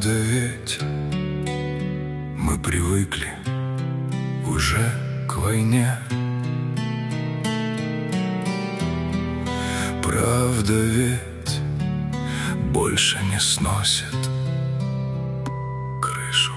Правда ведь мы привыкли уже к войне. Правда ведь больше не сносит крышу.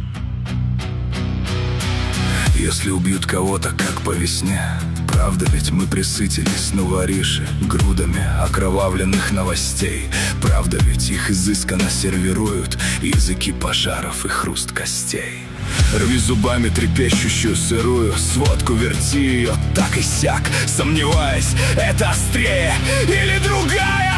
Если убьют кого-то, как по весне, правда ведь мы присытились на вориши грудами окровавленных новостей. Правда ведь их изысканно сервируют языки пожаров и хруст костей. Рви зубами трепещущую сырую сводку, верти ее так и сяк, сомневаясь, это острее или другая.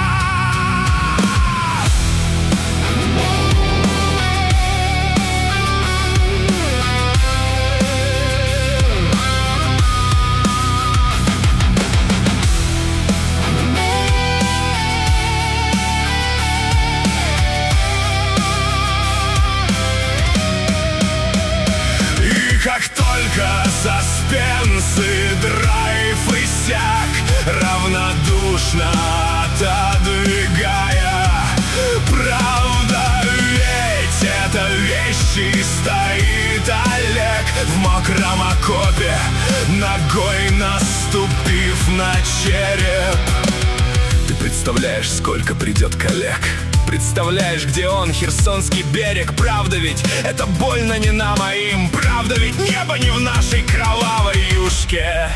Как только саспенс и драйв иссяк, равнодушно отодвигая, правда ведь это вещи, стоит Олег в мокром окопе, ногой наступив на череп. Ты представляешь, сколько придет коллег? Представляешь, где он, Херсонский берег? Правда ведь это больно не нам, а им. Правда ведь небо не в нашей кровавой юшке.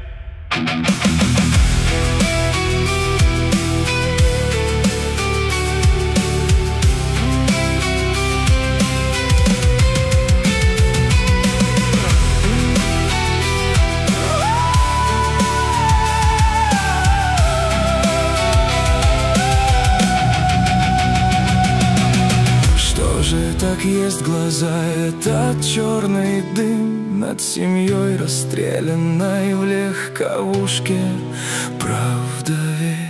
Так есть глаза, этот черный дым над семьей расстрелянной в легковушке. Правда ведь